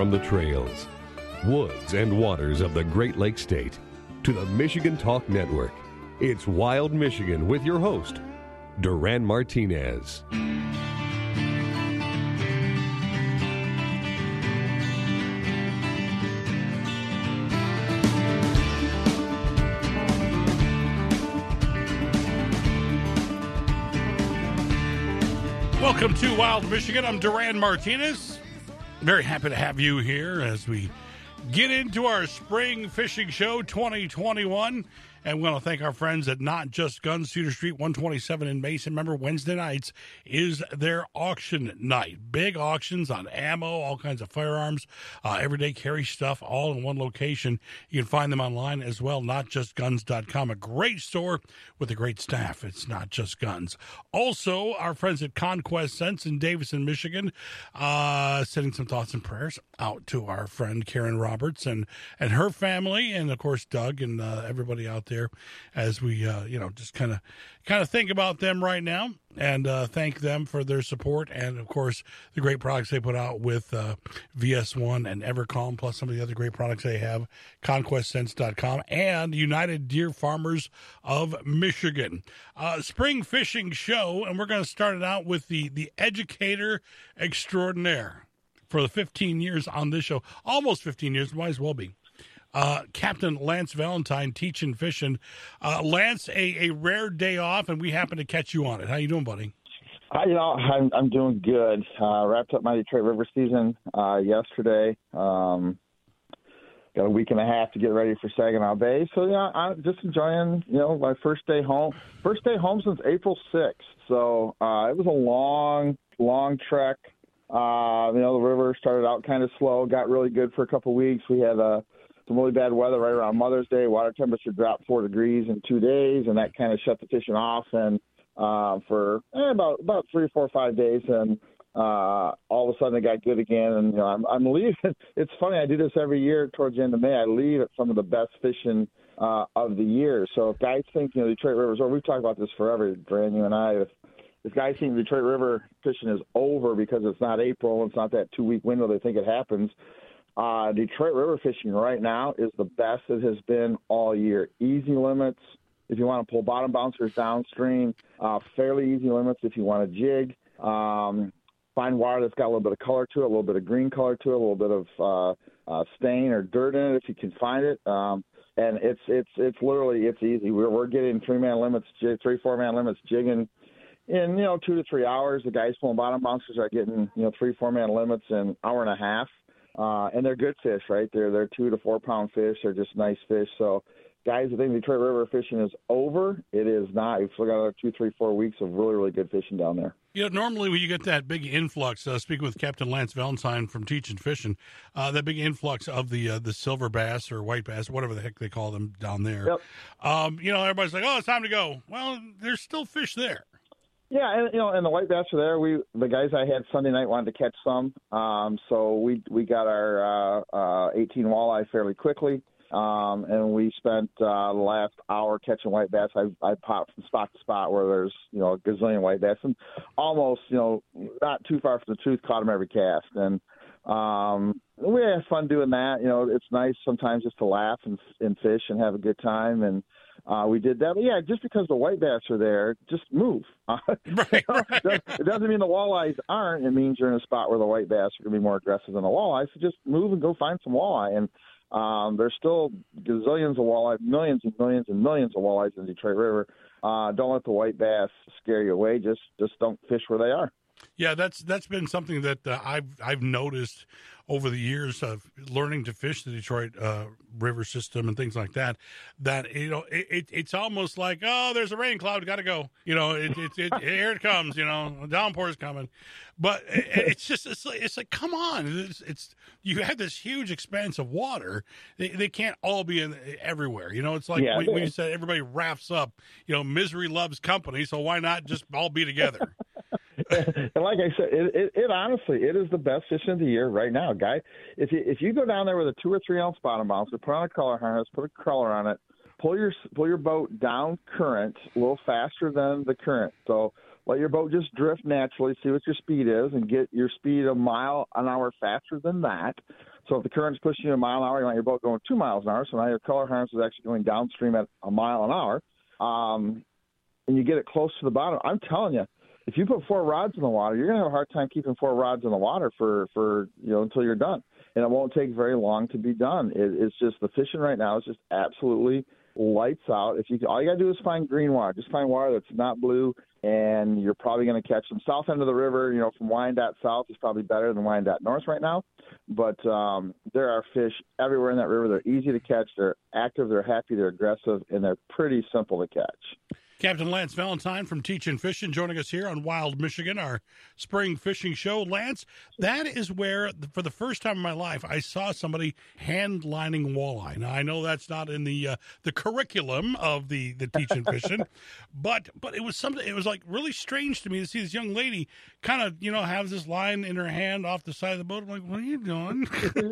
From the trails, woods, and waters of the Great Lakes State to the Michigan Talk Network, it's Wild Michigan with your host, Duran Martinez. Welcome to Wild Michigan. I'm Duran Martinez. Very happy to have you here as we get into our spring fishing show 2021. And we want to thank our friends at Not Just Guns, Cedar Street 127 in Mason. Remember, Wednesday nights is their auction night. Big auctions on ammo, all kinds of firearms, everyday carry stuff, all in one location. You can find them online as well, notjustguns.com. A great store with a great staff. It's Not Just Guns. Also, our friends at Conquest Scents in Davison, Michigan, sending some thoughts and prayers out to our friend Karen Roberts and her family, and, of course, Doug and everybody out there as we, just kind of think about them right now and thank them for their support and, of course, the great products they put out with VS1 and Evercalm, plus some of the other great products they have, ConquestScents.com, and United Deer Farmers of Michigan. Spring fishing show, and we're going to start it out with the educator extraordinaire for the 15 years on this show, almost 15 years, might as well be. Captain Lance Valentine teaching fishing. Lance, a rare day off, and we happen to catch you on it. How you doing, buddy? I'm doing good. Wrapped up my Detroit River season yesterday. Got a week and a half to get ready for Saginaw Bay. So, I'm just enjoying, my first day home. First day home since April 6th. So it was a long trek. The river started out kind of slow, got really good for a couple of weeks. We had some really bad weather right around Mother's Day. Water temperature dropped 4 degrees in 2 days, and that kind of shut the fishing off. And for about 3 or 4 or 5 days, and all of a sudden it got good again. And I'm leaving. It's funny, I do this every year towards the end of May. I leave at some of the best fishing of the year. So if guys think Detroit River is over, we've talked about this forever, Duran, you and I. If guys think Detroit River fishing is over because it's not April, it's not that 2-week window they think it happens. Detroit River fishing right now is the best it has been all year. Easy limits if you want to pull bottom bouncers downstream. Fairly easy limits if you want to jig. Find water that's got a little bit of color to it, a little bit of green color to it, a little bit of stain or dirt in it if you can find it. And it's literally easy. We're getting 3-man limits, 3-4-man limits jigging in 2 to 3 hours. The guys pulling bottom bouncers are getting 3-4-man limits in an hour and a half. And they're good fish, right? They're 2 to 4 pound fish. They're just nice fish. So guys who think Detroit River fishing is over, it is not. We've still got another 2, 3, 4 weeks of really, really good fishing down there. Normally when you get that big influx, speaking with Captain Lance Valentine from Teaching Fishing, that big influx of the silver bass or white bass, whatever the heck they call them down there. Yep. Everybody's like, oh, it's time to go. Well, there's still fish there. Yeah, and the white bass are there. The guys I had Sunday night wanted to catch some, so we got our 18 walleye fairly quickly, and we spent the last hour catching white bass. I popped from spot to spot where there's a gazillion white bass, and almost not too far from the truth, caught them every cast, and we had fun doing that. It's nice sometimes just to laugh and fish and have a good time, and we did that. But just because the white bass are there, just move. Right. It doesn't mean the walleyes aren't. It means you're in a spot where the white bass are going to be more aggressive than the walleyes. So just move and go find some walleye. And there's still gazillions of walleye, millions and millions and millions of walleyes in the Detroit River. Don't let the white bass scare you away. Just don't fish where they are. Yeah, that's been something that I've noticed over the years of learning to fish the Detroit River system and things like that. That it's almost like, oh, there's a rain cloud, got to go. Here it comes. A downpour's coming, but it's like come on, it's you have this huge expanse of water. They can't all be everywhere. It's like when you said everybody wraps up. Misery loves company, so why not just all be together? And like I said, it honestly, it is the best fishing of the year right now, guy. If you go down there with a 2 or 3 ounce bottom bouncer, put on a collar harness, put a crawler on it, pull your boat down current a little faster than the current. So let your boat just drift naturally, see what your speed is, and get your speed a mile an hour faster than that. So if the current's pushing you a mile an hour, you want your boat going 2 miles an hour. So now your color harness is actually going downstream at a mile an hour. And you get it close to the bottom. I'm telling you, if you put 4 rods in the water, you're going to have a hard time keeping 4 rods in the water for until you're done. And it won't take very long to be done. It's just the fishing right now is just absolutely lights out. All you got to do is find green water. Just find water that's not blue, and you're probably going to catch them. South end of the river, from Wyandotte south is probably better than Wyandotte north right now. But there are fish everywhere in that river. They're easy to catch. They're active. They're happy. They're aggressive, and they're pretty simple to catch. Captain Lance Valentine from Teachin' Fishin' joining us here on Wild Michigan, our spring fishing show. Lance, that is where, for the first time in my life, I saw somebody hand lining walleye. Now, I know that's not in the curriculum of the Teachin' Fishin', but it was something. It was like really strange to me to see this young lady kind of have this line in her hand off the side of the boat. I'm like, what are you doing?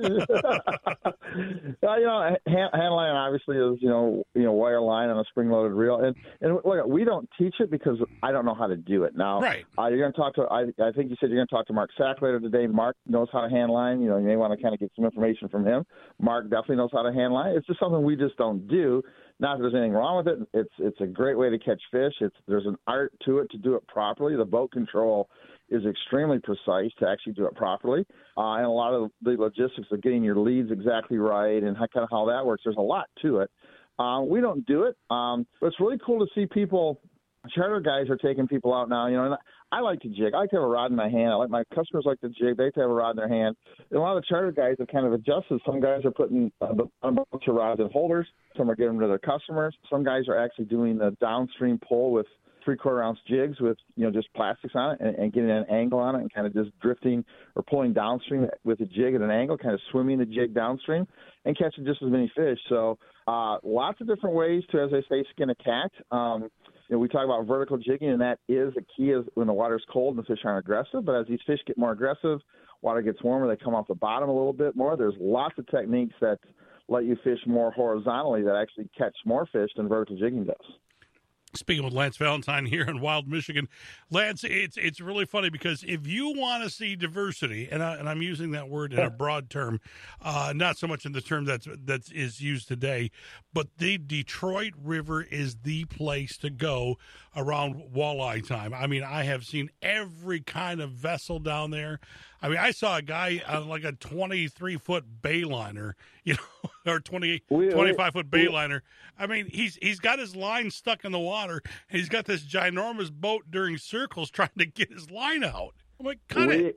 Well, hand lining obviously is wire line on a spring loaded reel, and look. We don't teach it because I don't know how to do it. Now, right. You're going to talk to, I think you said you're going to talk to Mark Sack later today. Mark knows how to hand line. You may want to kind of get some information from him. Mark definitely knows how to hand line. It's just something we just don't do. Not that there's anything wrong with it. It's a great way to catch fish. There's an art to it to do it properly. The boat control is extremely precise to actually do it properly. And a lot of the logistics of getting your leads exactly right and kind of how that works, there's a lot to it. We don't do it. But it's really cool to see people. Charter guys are taking people out now. And I like to jig. I like to have a rod in my hand. My customers like to jig. They like to have a rod in their hand. And a lot of the charter guys have kind of adjusted. Some guys are putting a bunch of rods in holders. Some are giving them to their customers. Some guys are actually doing the downstream pull with 3/4 ounce jigs with just plastics on it and getting an angle on it and kind of just drifting or pulling downstream with a jig at an angle, kind of swimming the jig downstream and catching just as many fish. So lots of different ways to, as I say, skin a cat. We talk about vertical jigging, and that is the key is when the water's cold and the fish aren't aggressive. But as these fish get more aggressive, water gets warmer, they come off the bottom a little bit more. There's lots of techniques that let you fish more horizontally that actually catch more fish than vertical jigging does. Speaking with Lance Valentine here in Wild Michigan, Lance, it's really funny because if you want to see diversity, and I'm using that word in a broad term, not so much in the term that is used today, but the Detroit River is the place to go around walleye time. I mean, I have seen every kind of vessel down there. I mean, I saw a guy on like a 23-foot bayliner, or 25-foot bayliner. I mean, he's got his line stuck in the water, and he's got this ginormous boat doing circles trying to get his line out. I'm like, cut it.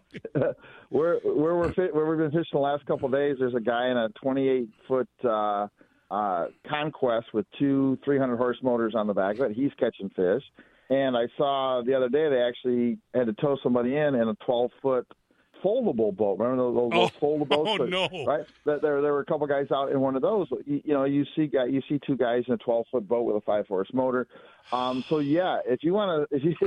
Where we've been fishing the last couple of days, there's a guy in a 28-foot Conquest with 2 300-horse motors on the back of it. He's catching fish. And I saw the other day they actually had to tow somebody in a 12-foot foldable boat. Remember those foldable boats? Oh, no. Right? There were a couple guys out in one of those. You see 2 guys in a 12-foot boat with a 5-horse motor. So yeah, if you want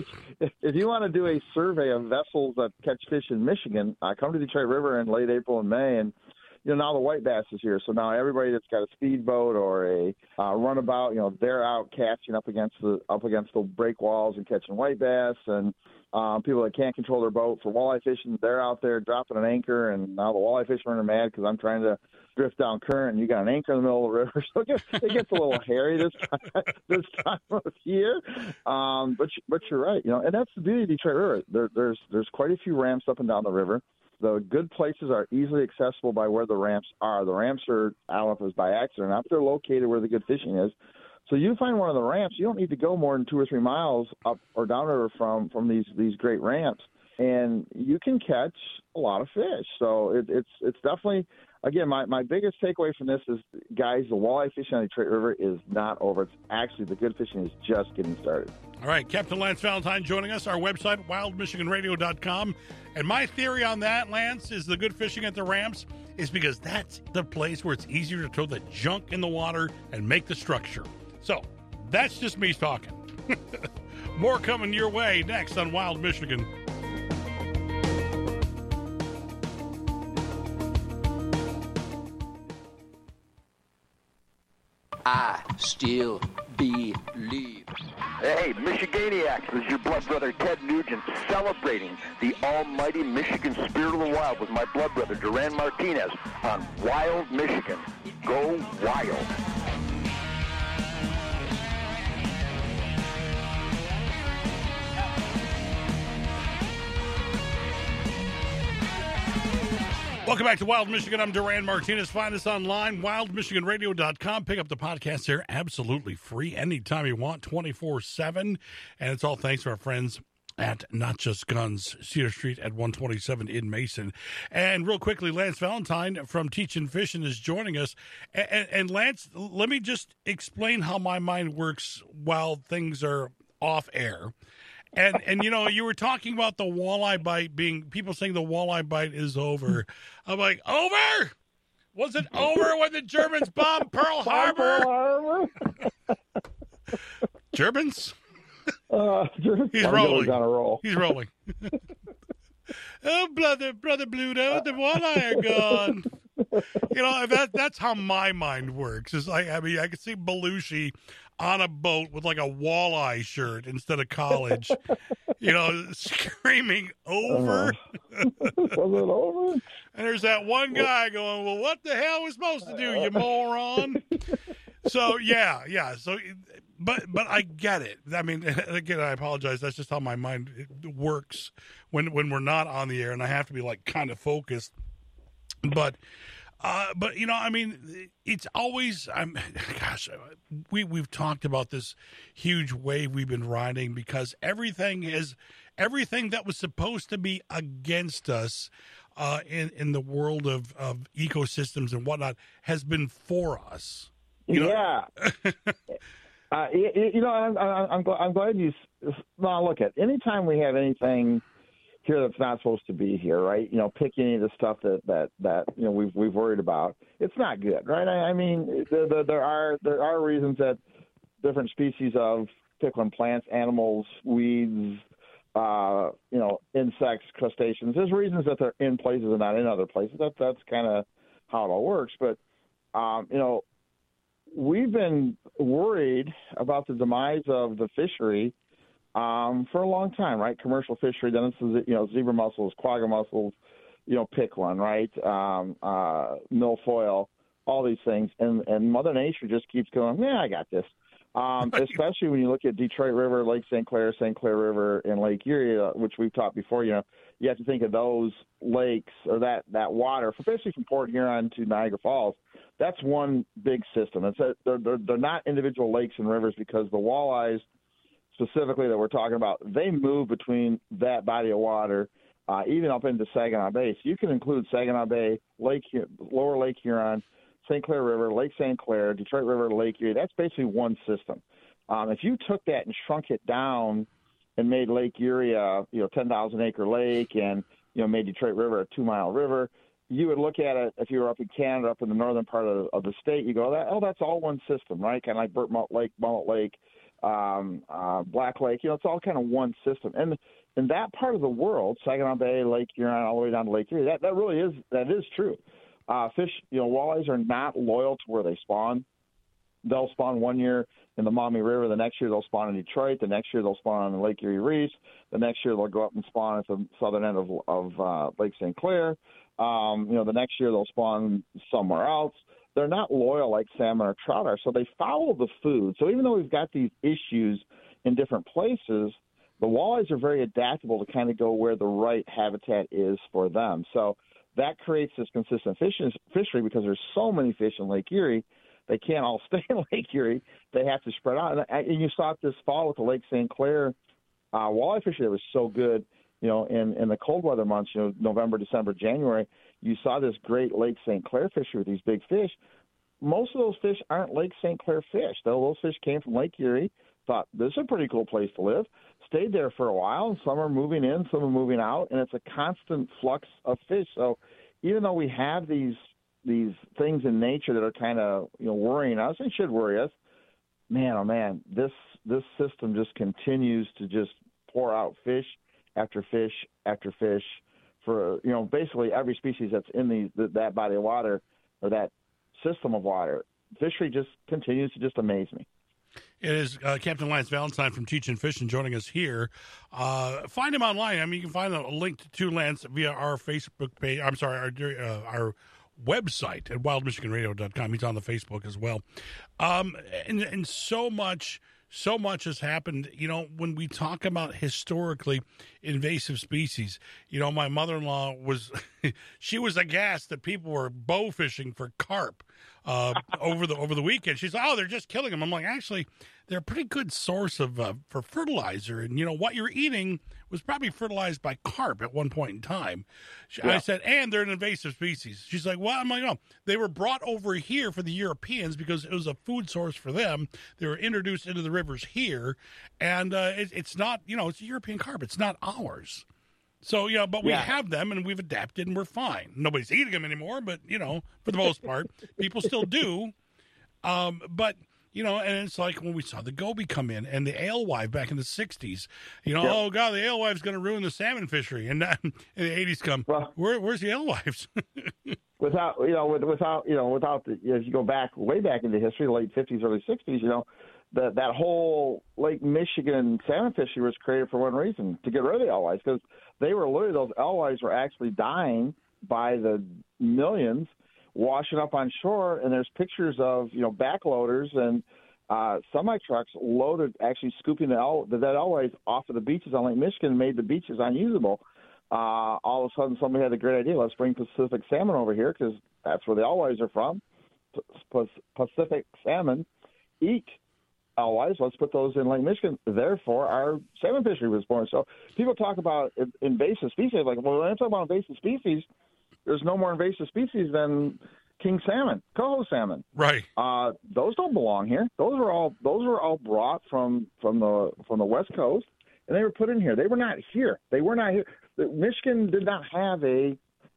to do a survey of vessels that catch fish in Michigan, come to the Detroit River in late April and May, and now the white bass is here. So now everybody that's got a speedboat or a runabout, they're out casting up against the break walls and catching white bass. And people that can't control their boat for walleye fishing, they're out there dropping an anchor. And now the walleye fishermen are mad because I'm trying to drift down current, and you got an anchor in the middle of the river. So it gets a little hairy this time of year. But you're right, and that's the beauty of Detroit River. There's quite a few ramps up and down the river. The good places are easily accessible by where the ramps are. The ramps are, I don't know if it's by accident or not, but they're located where the good fishing is. So you find one of the ramps, you don't need to go more than 2 or 3 miles up or down river from these great ramps, and you can catch a lot of fish. So it's definitely, again, my biggest takeaway from this is, guys, the walleye fishing on the Detroit River is not over. It's actually, the good fishing is just getting started. All right, Captain Lance Valentine joining us. Our website, wildmichiganradio.com. And my theory on that, Lance, is the good fishing at the ramps is because that's the place where it's easier to throw the junk in the water and make the structure. So that's just me talking. More coming your way next on Wild Michigan. I still believe. Hey, Michiganiacs, this is your blood brother Ted Nugent celebrating the almighty Michigan spirit of the wild with my blood brother Duran Martinez on Wild Michigan. Go Wild. Welcome back to Wild Michigan. I'm Duran Martinez. Find us online, wildmichiganradio.com. Pick up the podcast there absolutely free anytime you want, 24/7. And it's all thanks to our friends at Not Just Guns, Cedar Street at 127 in Mason. And real quickly, Lance Valentine from Teachin' Fishin' is joining us. And Lance, let me just explain how my mind works while things are off air. And you know, you were talking about the walleye bite being, people saying the walleye bite is over. I'm like, over? Was it over when the Germans bombed Pearl Harbor? Germans? He's rolling. On a roll. He's rolling. Oh, brother Bluto, the walleye are gone. You know, that's how my mind works. Is I can see Belushi on a boat with like a walleye shirt instead of college, you know, screaming over. Was it over? And there's that one guy going, well, what the hell are we supposed to do, you moron? So, yeah. So, but I get it. I mean, again, I apologize. That's just how my mind works when we're not on the air, and I have to be like kind of focused. But you know, I mean, it's always. We've talked about this huge wave we've been riding because everything that was supposed to be against us in the world of ecosystems and whatnot has been for us. You know? Yeah. You know, I'm glad you. Now, look at anytime we have anything here that's not supposed to be here, right? You know, pick any of the stuff that you know we've worried about. It's not good, right? I mean, there are reasons that different species of pickling plants, animals, weeds, you know, insects, crustaceans. There's reasons that they're in places and not in other places. That's kind of how it all works. But you know, we've been worried about the demise of the fishery for a long time, right? Commercial fishery, then it's, you know, zebra mussels, quagga mussels, you know, pickling, right? Milfoil, all these things. And Mother Nature just keeps going, I got this. Especially when you look at Detroit River, Lake St. Clair River, and Lake Erie, which we've taught before, you know, you have to think of those lakes or that water, especially from Port Huron to Niagara Falls. That's one big system. They're not individual lakes and rivers because the walleyes, specifically that we're talking about, they move between that body of water, even up into Saginaw Bay. So you can include Saginaw Bay, Lower Lake Huron, St. Clair River, Lake St. Clair, Detroit River, Lake Erie. That's basically one system. If you took that and shrunk it down and made Lake Erie a 10,000-acre lake and, you know, made Detroit River a 2-mile river, you would look at it if you were up in Canada, up in the northern part of the state. You go, that's all one system, right? Kind of like Burtmont Lake, Mullet Lake, Black Lake. You know, it's all kind of one system. And in that part of the world, Saginaw Bay, Lake Huron, all the way down to Lake Erie, that is true. Fish, you know, walleyes are not loyal to where they spawn. They'll spawn one year in the Maumee River. The next year they'll spawn in Detroit. The next year they'll spawn on the Lake Erie Reefs. The next year they'll go up and spawn at the southern end of Lake St. Clair. You know, the next year they'll spawn somewhere else. They're not loyal like salmon or trout are, so they follow the food. So even though we've got these issues in different places, the walleyes are very adaptable to kind of go where the right habitat is for them. So that creates this consistent fishery because there's so many fish in Lake Erie. They can't all stay in Lake Erie. They have to spread out. And you saw it this fall with the Lake St. Clair walleye fishery that was so good, you know, in the cold weather months, you know, November, December, January. You saw this great Lake St. Clair fishery with these big fish. Most of those fish aren't Lake St. Clair fish. Those fish came from Lake Erie, thought this is a pretty cool place to live, stayed there for a while, and some are moving in, some are moving out, and it's a constant flux of fish. So even though we have these things in nature that are kind of, you know, worrying us and should worry us, man, oh man, this system just continues to just pour out fish after fish after fish for, you know, basically every species that's in that body of water or that system of water. Fishery just continues to just amaze me. It is Captain Lance Valentine from Teaching Fishing joining us here. Find him online. I mean, you can find a link to Lance via our Facebook page. I'm sorry, our website at wildmichiganradio.com. He's on the Facebook as well. And so much has happened. You know, when we talk about historically invasive species, you know, my mother-in-law she was aghast that people were bow fishing for carp over the weekend. She's like, oh, they're just killing them. I'm like, actually, they're a pretty good source of for fertilizer. And, you know, what you're eating was probably fertilized by carp at one point in time. I said, and they're an invasive species. She's like, well, I'm like, no, they were brought over here for the Europeans because it was a food source for them. They were introduced into the rivers here. And it's not, you know, it's a European carp. It's not ours. So, you know, but we have them and we've adapted and we're fine. Nobody's eating them anymore, but, you know, for the most part, people still do. But, you know, and it's like when we saw the goby come in and the alewife back in the 60s, you know, oh, God, the alewife's going to ruin the salmon fishery. And then in the 80s come, well, where's the alewives? without as you go back, way back into history, late 50s, early 60s, you know, that whole Lake Michigan salmon fishery was created for one reason, to get rid of the alewives, because they were literally, those alewives were actually dying by the millions, washing up on shore. And there's pictures of, you know, backloaders and semi-trucks loaded, actually scooping the alewives off of the beaches on Lake Michigan and made the beaches unusable. All of a sudden, somebody had the great idea, let's bring Pacific salmon over here because that's where the alewives are from. Pacific salmon eat alewives, let's put those in Lake Michigan. Therefore, our salmon fishery was born. So people talk about invasive species. Like, well, when I talk about invasive species, there's no more invasive species than king salmon, coho salmon. Right. Those don't belong here. Those were all brought from the West Coast, and they were put in here. They were not here. Michigan did not have a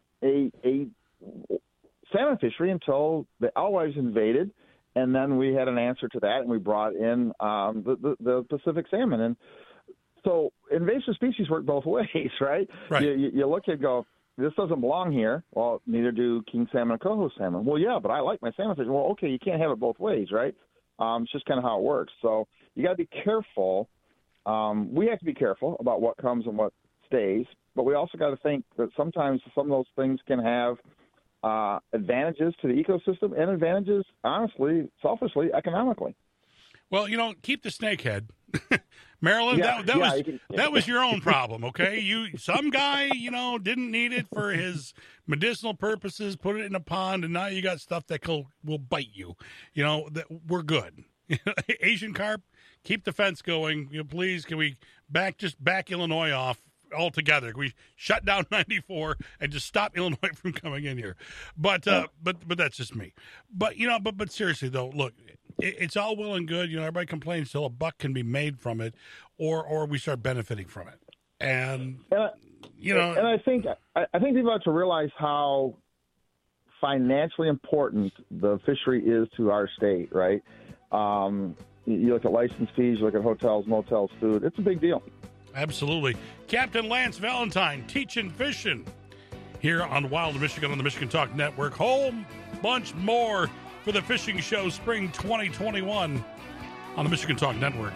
salmon fishery until the alewives invaded. And then we had an answer to that, and we brought in the Pacific salmon. And so invasive species work both ways, right? Right. You look and go, this doesn't belong here. Well, neither do king salmon and coho salmon. Well, yeah, but I like my salmon fish. Well, okay, you can't have it both ways, right? It's just kind of how it works. So you got to be careful. We have to be careful about what comes and what stays, but we also got to think that sometimes some of those things can have advantages to the ecosystem and advantages, honestly, selfishly, economically. Well, you know, keep the snakehead. Marilyn, that was your own problem, okay? Some guy, you know, didn't need it for his medicinal purposes, put it in a pond, and now you got stuff that will bite you. You know, we're good. Asian carp, keep the fence going. You know, please, can we back Illinois off altogether? Can we shut down 94 and just stop Illinois from coming in here? But that's just me. But you know, but seriously though, look, it's all well and good. You know, everybody complains till a buck can be made from it, or we start benefiting from it. And you know, and I think people have to realize how financially important the fishery is to our state, right? You look at license fees, you look at hotels, motels, food. It's a big deal. Absolutely. Captain Lance Valentine, Teaching Fishing, here on Wild Michigan on the Michigan Talk Network. Whole bunch more for the fishing show spring 2021 on the Michigan Talk Network.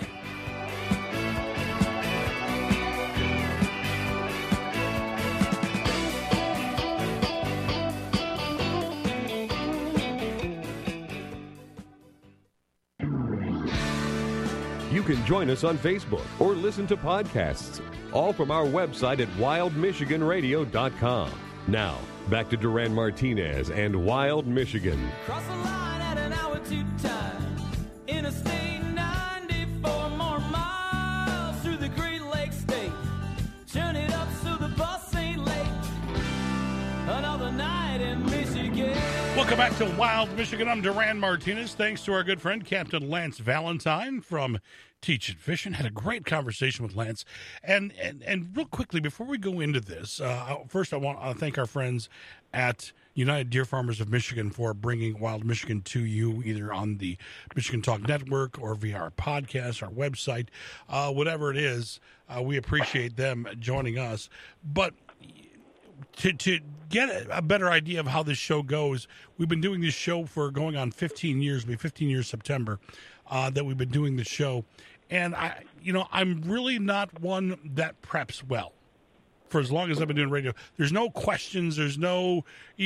You can join us on Facebook or listen to podcasts, all from our website at wildmichiganradio.com. Now, back to Duran Martinez and Wild Michigan. Cross the line at an hour too time. Interstate 94 more miles through the Great Lakes State. Turn it up so the bus ain't late. Another night in Michigan. Welcome back to Wild Michigan. I'm Duran Martinez. Thanks to our good friend Captain Lance Valentine from Teaching Fishing. Had a great conversation with Lance. And real quickly, before we go into this, first I want to thank our friends at United Deer Farmers of Michigan for bringing Wild Michigan to you, either on the Michigan Talk Network or via our podcast, our website, whatever it is. We appreciate them joining us. But to get a better idea of how this show goes, we've been doing this show for going on 15 years. It'll be 15 years September that we've been doing the show. And I'm really not one that preps well. For as long as I've been doing radio, there's no questions, there's no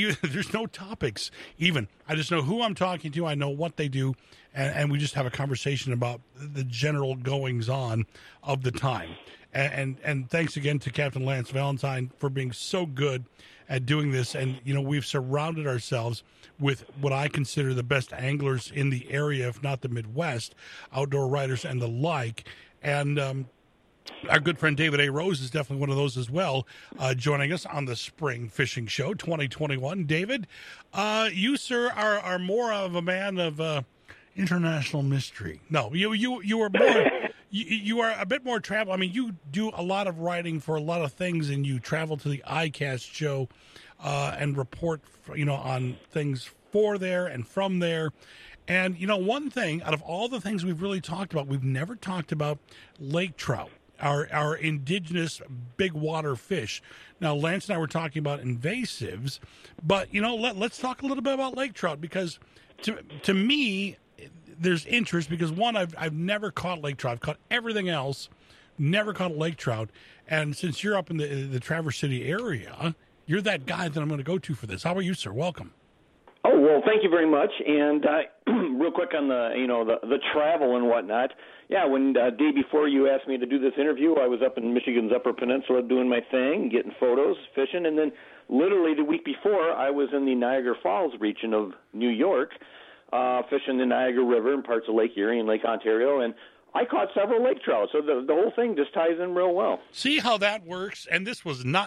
topics. Even I just know who I'm talking to, I know what they do, and we just have a conversation about the general goings on of the time. And thanks again to Captain Lance Valentine for being so good at doing this. And we've surrounded ourselves with what I consider the best anglers in the area, if not the Midwest, outdoor writers and the like. And our good friend David A. Rose is definitely one of those as well, joining us on the Spring Fishing Show 2021. David, you, sir, are more of a man of international mystery. No, you are more. You are a bit more travel. I mean, you do a lot of writing for a lot of things, and you travel to the ICAST show and report, on things for there and from there. And one thing out of all the things we've really talked about, we've never talked about lake trout. Our indigenous big water fish. Now, Lance and I were talking about invasives, but let's talk a little bit about lake trout, because to me, there's interest, because one, I've never caught lake trout. I've caught everything else, never caught a lake trout. And since you're up in the Traverse City area, you're that guy that I'm going to go to for this. How are you, sir? Welcome. Oh, well, thank you very much. And real quick on the travel and whatnot. Yeah, when day before you asked me to do this interview, I was up in Michigan's Upper Peninsula doing my thing, getting photos, fishing, and then literally the week before, I was in the Niagara Falls region of New York, fishing the Niagara River and parts of Lake Erie and Lake Ontario, and I caught several lake trout. So the whole thing just ties in real well. See how that works? And this was not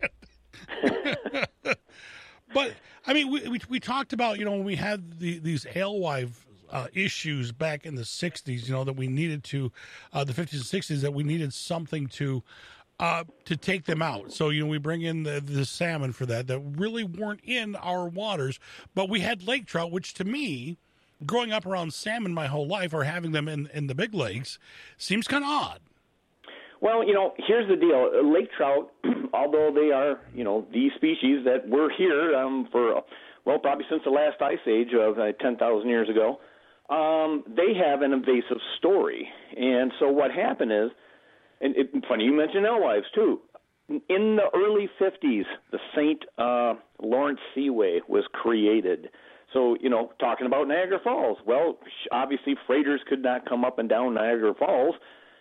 planned. But I mean, we talked about when we had these alewife issues back in the 60s, that we needed to the 50s and 60s, that we needed something to take them out. So we bring in the salmon for that really weren't in our waters, but we had lake trout, which to me, growing up around salmon my whole life, or having them in the big lakes, seems kind of odd. Well, here's the deal. Lake trout, although they are, the species that were here for, probably since the last ice age of 10,000 years ago, they have an invasive story. And so what happened is, and funny you mentioned alewives too, in the early 50s, the St. Lawrence Seaway was created. So, talking about Niagara Falls, well, obviously freighters could not come up and down Niagara Falls.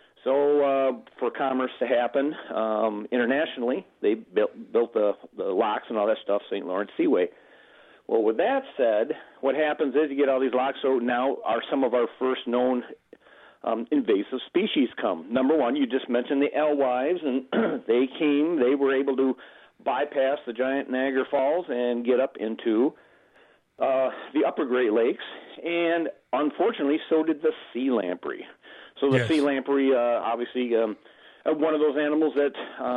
So for commerce to happen internationally, they built the locks and all that stuff, St. Lawrence Seaway. Well, with that said, what happens is you get all these locks. So now are some of our first known invasive species come. Number one, you just mentioned the alewives, and they were able to bypass the giant Niagara Falls and get up into the upper Great Lakes. And unfortunately, so did the sea lamprey. So the sea lamprey, obviously, one of those animals that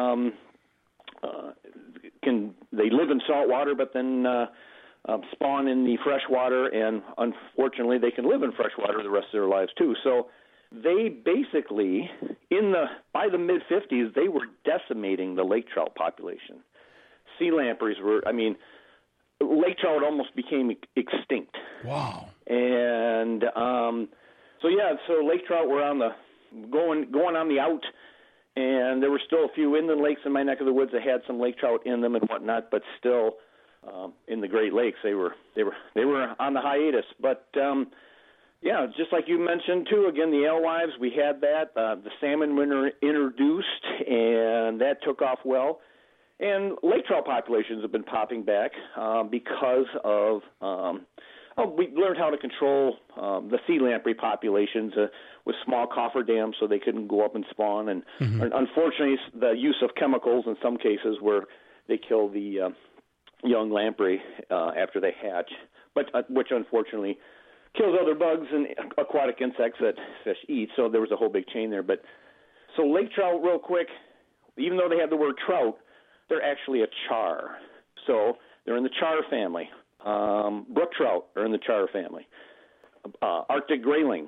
they live in salt water, but then spawn in the fresh water, and unfortunately, they can live in fresh water the rest of their lives too. So they basically, by the mid '50s, they were decimating the lake trout population. Sea lampreys lake trout almost became extinct. Wow. And so lake trout were going on the out, and there were still a few inland lakes in my neck of the woods that had some lake trout in them and whatnot, but still in the Great Lakes they were on the hiatus. But just like you mentioned too, again, the alewives, we had that. The salmon were introduced, and that took off well. And lake trout populations have been popping back because of we learned how to control the sea lamprey populations with small coffer dams so they couldn't go up and spawn. And unfortunately, the use of chemicals in some cases where they kill the young lamprey after they hatch, but which unfortunately kills other bugs and aquatic insects that fish eat. So there was a whole big chain there. But so lake trout, real quick, even though they have the word trout, they're actually a char. So they're in the char family. Brook trout are in the char family. Arctic grayling,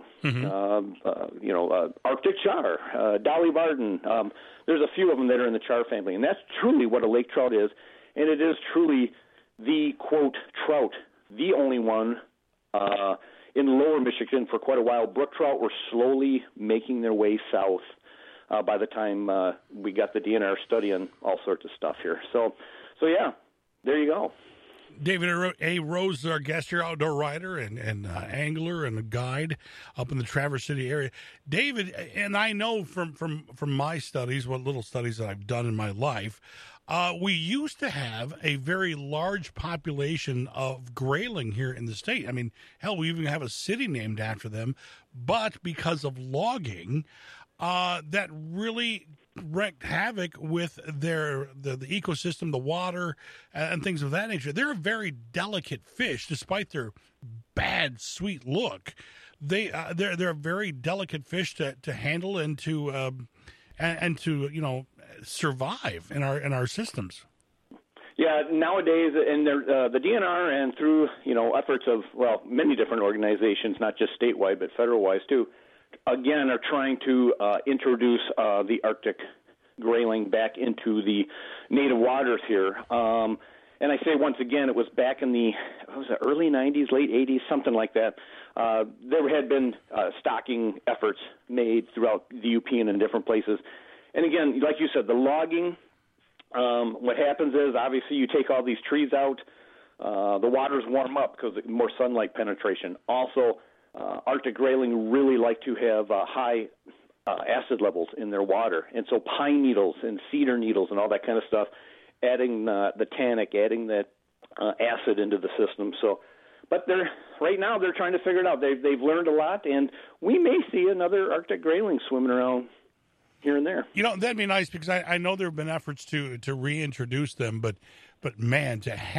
Arctic char, Dolly Varden. There's a few of them that are in the char family, and that's truly what a lake trout is. and it is truly the, quote, trout, the only one in lower Michigan for quite a while. Brook trout were slowly making their way south by the time we got the DNR studying all sorts of stuff here. So yeah, there you go. David A. Rose is our guest here, outdoor writer and angler and a guide up in the Traverse City area. David, and I know from my studies, what little studies that I've done in my life, we used to have a very large population of grayling here in the state. I mean, hell, we even have a city named after them. But because of logging, that really wreaked havoc with the ecosystem, the water, and things of that nature. They're a very delicate fish, despite their bad, sweet look. They're a very delicate fish to handle and to survive in our systems. Yeah, nowadays, and the DNR and through efforts of many different organizations, not just statewide but federal-wise too, again are trying to introduce the Arctic grayling back into the native waters here. And I say once again, it was back in the early 90s, late 80s, something like that. There had been stocking efforts made throughout the UP and in different places. And again, like you said, the logging, what happens is obviously you take all these trees out, the waters warm up because more sunlight penetration. Also, Arctic grayling really like to have high acid levels in their water. And so pine needles and cedar needles and all that kind of stuff, adding the tannic, adding that acid into the system. So, but right now they're trying to figure it out. They've learned a lot, and we may see another Arctic grayling swimming around here and there. That'd be nice because I know there have been efforts to reintroduce them, but man,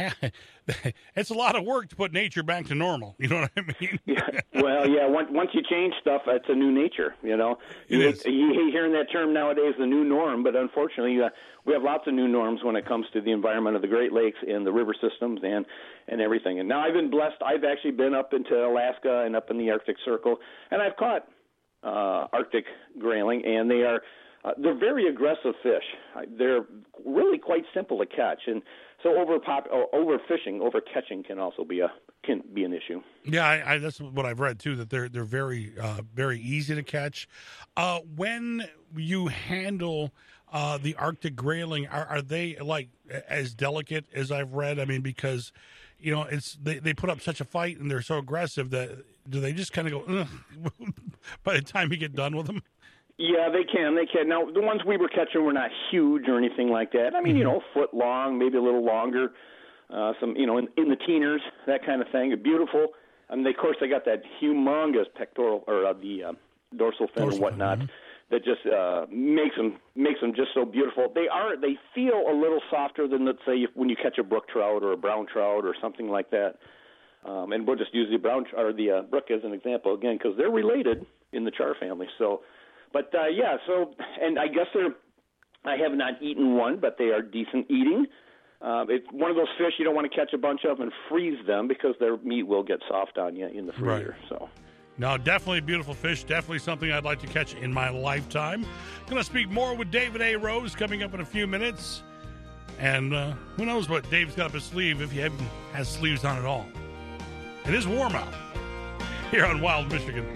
it's a lot of work to put nature back to normal. You know what I mean? Yeah. Well, yeah. Once you change stuff, it's a new nature. You hate hearing that term nowadays, the new norm. But unfortunately, we have lots of new norms when it comes to the environment of the Great Lakes and the river systems and everything. And now I've been blessed. I've actually been up into Alaska and up in the Arctic Circle, and I've caught Arctic grayling, and they're very aggressive fish. They're really quite simple to catch, and so overfishing, overcatching can also be an issue. Yeah, that's what I've read too. That they're very very easy to catch. When you handle the Arctic grayling, are they like as delicate as I've read? I mean, because they put up such a fight and they're so aggressive that do they just kind of go ugh, by the time you get done with them? Yeah, they can. Now, the ones we were catching were not huge or anything like that. I mean, foot long, maybe a little longer. Some, in the teeners, that kind of thing. Beautiful. I mean, of course, they got that humongous pectoral or the dorsal fin and whatnot that just makes them just so beautiful. They feel a little softer than, let's say, when you catch a brook trout or a brown trout or something like that. And we'll just use the brown or the brook as an example again because they're related in the char family. So. But, and I guess I have not eaten one, but they are decent eating. It's one of those fish you don't want to catch a bunch of and freeze them because their meat will get soft on you in the freezer. Right. So, no, definitely a beautiful fish. Definitely something I'd like to catch in my lifetime. Going to speak more with David A. Rose coming up in a few minutes. And who knows what Dave's got up his sleeve if he has sleeves on at all. It is warm out here on Wild Michigan.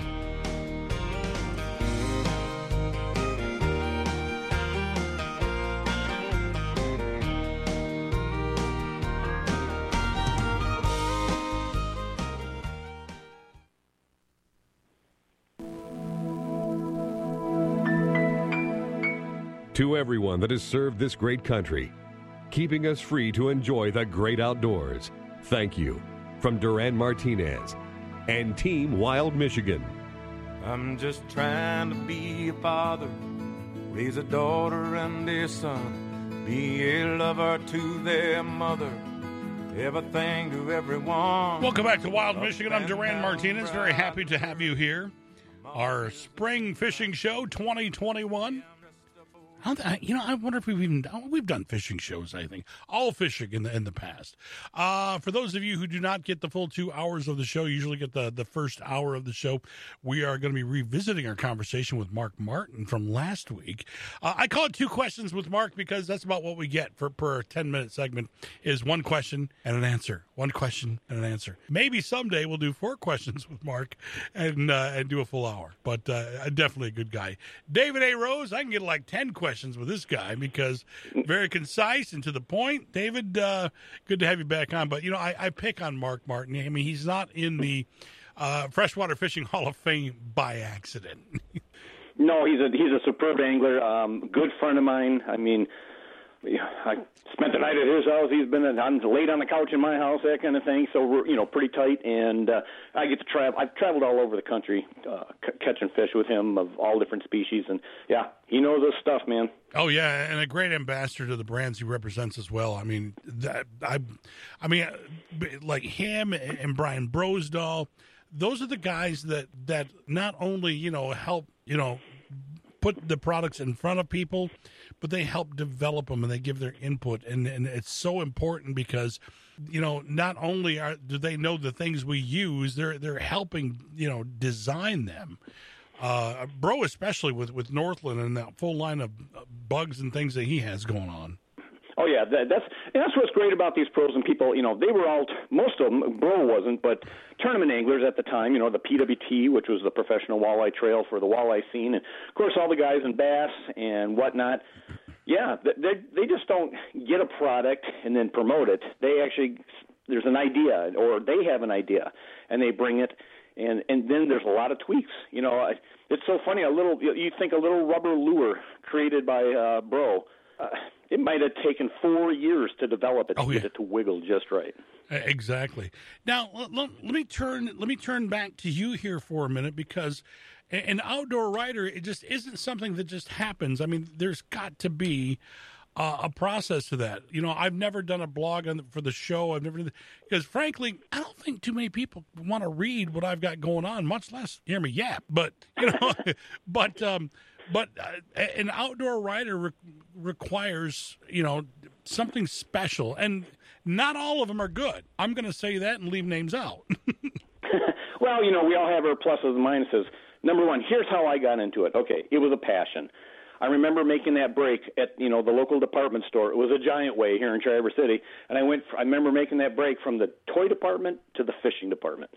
To everyone that has served this great country, keeping us free to enjoy the great outdoors, thank you. From Duran Martinez and Team Wild Michigan. I'm just trying to be a father, raise a daughter and a son, be a lover to their mother, everything to everyone. Welcome back to Wild Michigan. I'm Duran Martinez. Very happy to have you here. Our spring fishing show 2021. I wonder if we've done fishing shows. I think all fishing in the past. For those of you who do not get the full 2 hours of the show, usually get the first hour of the show. We are going to be revisiting our conversation with Mark Martin from last week. I call it 2 questions with Mark because that's about what we get per 10-minute segment. Is 1 question and an answer. 1 question and an answer. Maybe someday we'll do 4 questions with Mark and do a full hour. But definitely a good guy. David A. Rose, I can get like 10 questions with this guy because very concise and to the point. David, good to have you back on. But, I pick on Mark Martin. I mean, he's not in the Freshwater Fishing Hall of Fame by accident. No, he's a superb angler, good friend of mine. I mean, I spent the night at his house. He's been late on the couch in my house, that kind of thing. So we're pretty tight, and I get to travel. I've traveled all over the country catching fish with him of all different species, and yeah, he knows his stuff, man. Oh yeah, and a great ambassador to the brands he represents as well. I mean, like him and Brian Brosdahl, those are the guys that not only help put the products in front of people, but they help develop them and they give their input. And it's so important because, not only do they know the things we use, they're helping, design them. Bro, especially with Northland and that full line of bugs and things that he has going on. Oh yeah, that's what's great about these pros and people. They were all, most of them, Bro wasn't, but tournament anglers at the time. The PWT, which was the Professional Walleye Trail for the walleye scene, and of course all the guys in bass and whatnot. Yeah, they just don't get a product and then promote it. They actually, there's an idea, or they have an idea, and they bring it, and then there's a lot of tweaks. It's so funny. You think a little rubber lure created by Bro. It might have taken 4 years to develop it to get it to wiggle just right. Exactly. Now let me turn back to you here for a minute because an outdoor rider, it just isn't something that just happens. I mean, there's got to be a process to that. I've never done a blog for the show. Because frankly, I don't think too many people want to read what I've got going on, much less hear me yap. But But an outdoor rider requires, something special, and not all of them are good. I'm going to say that and leave names out. Well, we all have our pluses and minuses. Number one, here's how I got into it. Okay, it was a passion. I remember making that break at, the local department store. It was a Giant Way here in Traverse City, and I remember making that break from the toy department to the fishing department,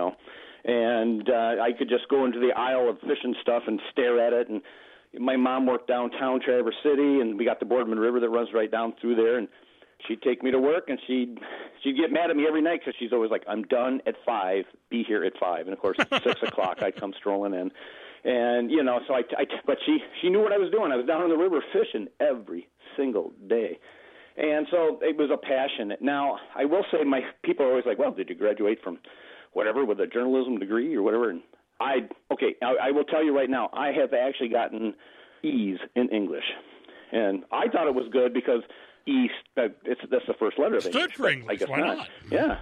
And I could just go into the aisle of fishing stuff and stare at it. And my mom worked downtown Traverse City, and we got the Boardman River that runs right down through there. And she'd take me to work, and she'd get mad at me every night because she's always like, "I'm done at 5. Be here at 5." And of course, at 6 o'clock, I'd come strolling in, and so but she knew what I was doing. I was down on the river fishing every single day. And so it was a passion. Now, I will say people are always like, "Well, did you graduate from whatever with a journalism degree or whatever?" And I will tell you right now, I have actually gotten E's in English. And I thought it was good because that's the first letter of English. Stood for English. I guess Why not? Yeah.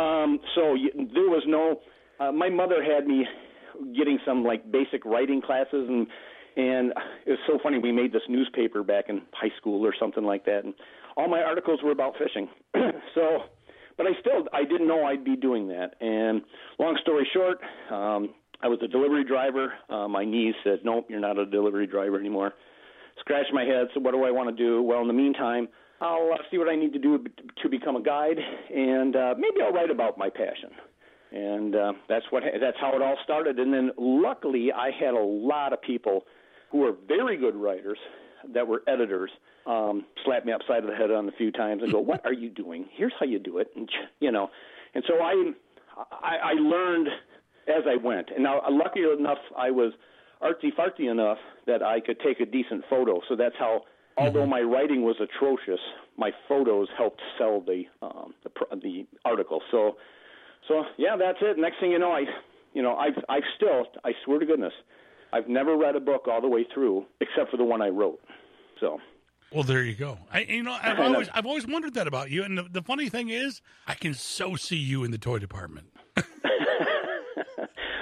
So there was no, my mother had me getting some basic writing classes, and it was so funny. We made this newspaper back in high school or something like that, and all my articles were about fishing. But I didn't know I'd be doing that. And long story short, I was a delivery driver. My niece said, "Nope, you're not a delivery driver anymore." Scratched my head, said, "What do I want to do?" Well, in the meantime, I'll see what I need to do to become a guide, and maybe I'll write about my passion. And that's how it all started. And then luckily, I had a lot of people who were very good writers that were editors slap me upside of the head on a few times and go, "What are you doing? Here's how you do it." And and so I learned as I went. And now, lucky enough, I was artsy-fartsy enough that I could take a decent photo. So that's how, although my writing was atrocious, my photos helped sell the article. So yeah, that's it. Next thing you know, I swear to goodness, I've never read a book all the way through except for the one I wrote. So. Well, there you go. I've always wondered that about you. And the funny thing is, I can so see you in the toy department.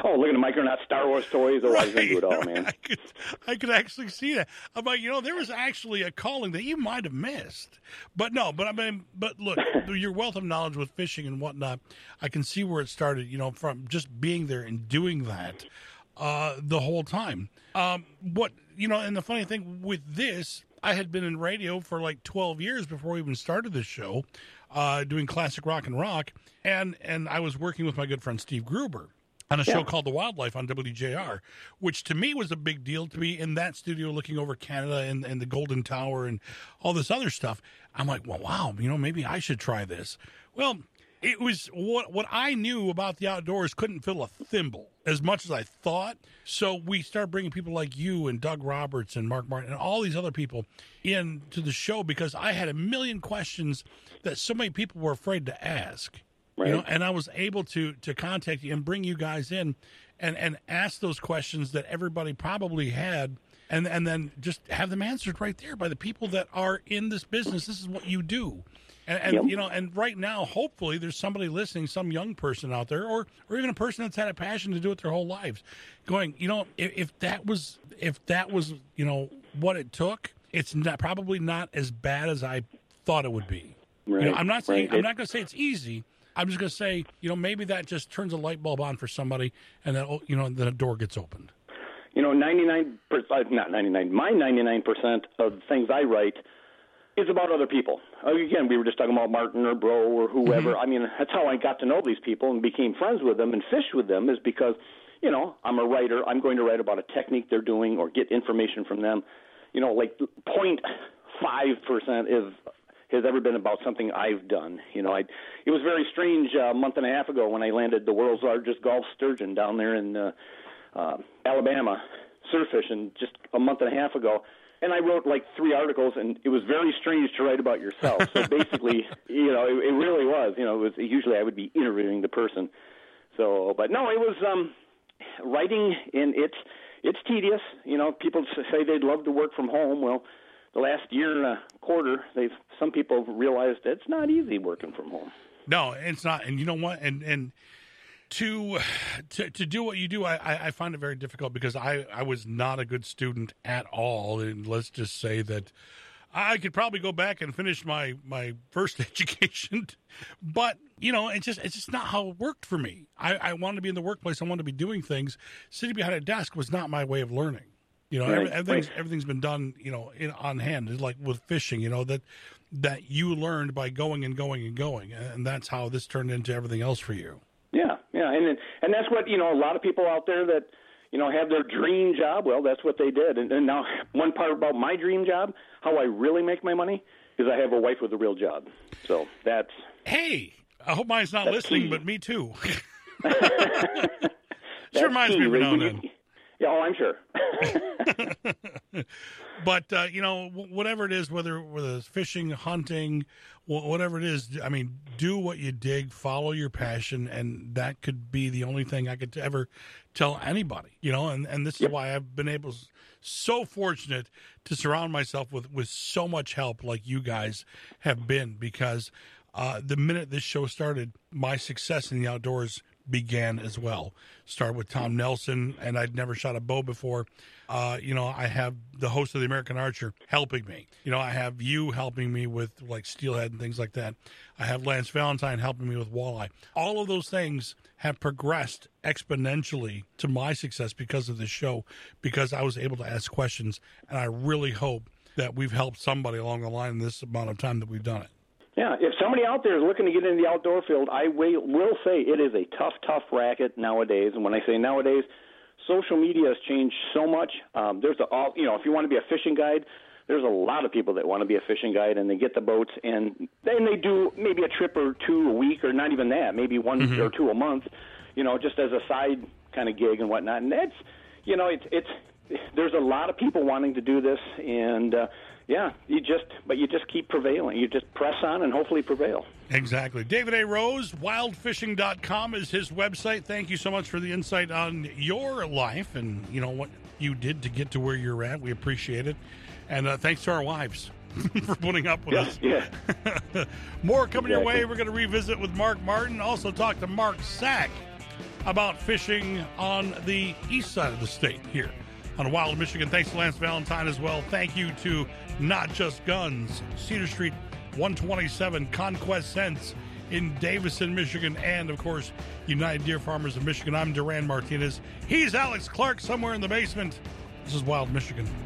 Oh, look at the Micronaut Star Wars toys. Oh, I was into it all, man. I could actually see that. I'm like, there was actually a calling that you might have missed. But look, your wealth of knowledge with fishing and whatnot, I can see where it started, from just being there and doing that the whole time. And the funny thing with this, I had been in radio for like 12 years before we even started this show, doing classic rock and rock. And I was working with my good friend Steve Gruber on a show called The Wildlife on WDJR, which to me was a big deal to be in that studio looking over Canada and the Golden Tower and all this other stuff. I'm like, well, wow, maybe I should try this. Well, it was what I knew about the outdoors couldn't fill a thimble as much as I thought. So we started bringing people like you and Doug Roberts and Mark Martin and all these other people into the show because I had a million questions that so many people were afraid to ask. Right. And I was able to contact you and bring you guys in and ask those questions that everybody probably had and then just have them answered right there by the people that are in this business. This is what you do. And and right now, hopefully there's somebody listening, some young person out there or even a person that's had a passion to do it their whole lives going, if that was what it took, it's probably not as bad as I thought it would be. Right. I'm not saying I'm not going to say it's easy. I'm just going to say, maybe that just turns a light bulb on for somebody, and then, then a door gets opened. 99%, not 99, my 99% of the things I write is about other people. Again, we were just talking about Martin or Bro or whoever. Mm-hmm. I mean, that's how I got to know these people and became friends with them and fish with them is because, I'm a writer. I'm going to write about a technique they're doing or get information from them. Like 0.5% has ever been about something I've done. It was very strange a month and a half ago when I landed the world's largest Gulf sturgeon down there in Alabama, surf fishing, just a month and a half ago. And I wrote like 3 articles, and it was very strange to write about yourself. So basically, it really was. Usually I would be interviewing the person. So, but no, it was writing, and it's tedious. People say they'd love to work from home. Well, the last year and a quarter, some people have realized it's not easy working from home. No, it's not. And you know what? And to do what you do, I find it very difficult because I was not a good student at all. And let's just say that I could probably go back and finish my first education, but it's just not how it worked for me. I wanted to be in the workplace. I wanted to be doing things. Sitting behind a desk was not my way of learning. Everything's been done, on hand. It's like with fishing, that you learned by going and going and going, and that's how this turned into everything else for you. Yeah, and that's what a lot of people out there that have their dream job. Well, that's what they did. And now one part about my dream job, how I really make my money, is I have a wife with a real job. So that's I hope mine's not listening, key. But me too. Sure reminds me every now and then. Yeah, I'm sure. But, whatever it is, whether it's fishing, hunting, whatever it is, I mean, do what you dig, follow your passion, and that could be the only thing I could ever tell anybody, and this is why I've been so fortunate to surround myself with so much help like you guys have been, because the minute this show started, my success in the outdoors began as well. Started with Tom Nelson, and I'd never shot a bow before. I have the host of the American Archer helping me. I have you helping me with like steelhead and things like that. I have Lance Valentine helping me with walleye. All of those things have progressed exponentially to my success because of this show, because I was able to ask questions, and I really hope that we've helped somebody along the line in this amount of time that we've done it. Yeah, if somebody out there is looking to get into the outdoor field, I will say it is a tough racket nowadays. And when I say nowadays, social media has changed so much. If you want to be a fishing guide, there's a lot of people that want to be a fishing guide, and they get the boats, and then they do maybe a trip or two a week, or not even that, maybe one or two a month, just as a side kind of gig and whatnot. And that's, it's there's a lot of people wanting to do this, and you just keep prevailing. You just press on and hopefully prevail. Exactly. David A. Rose, wildfishing.com is his website. Thank you so much for the insight on your life and, what you did to get to where you're at. We appreciate it. And thanks to our wives for putting up with us. Yeah. More coming your way. We're going to revisit with Mark Martin. Also talk to Mark Sack about fishing on the east side of the state here on Wild Michigan. Thanks to Lance Valentine as well. Thank you to Not Just Guns, Cedar Street 127, Conquest Scents in Davison, Michigan, and, of course, United Deer Farmers of Michigan. I'm Duran Martinez. He's Alex Clark somewhere in the basement. This is Wild Michigan.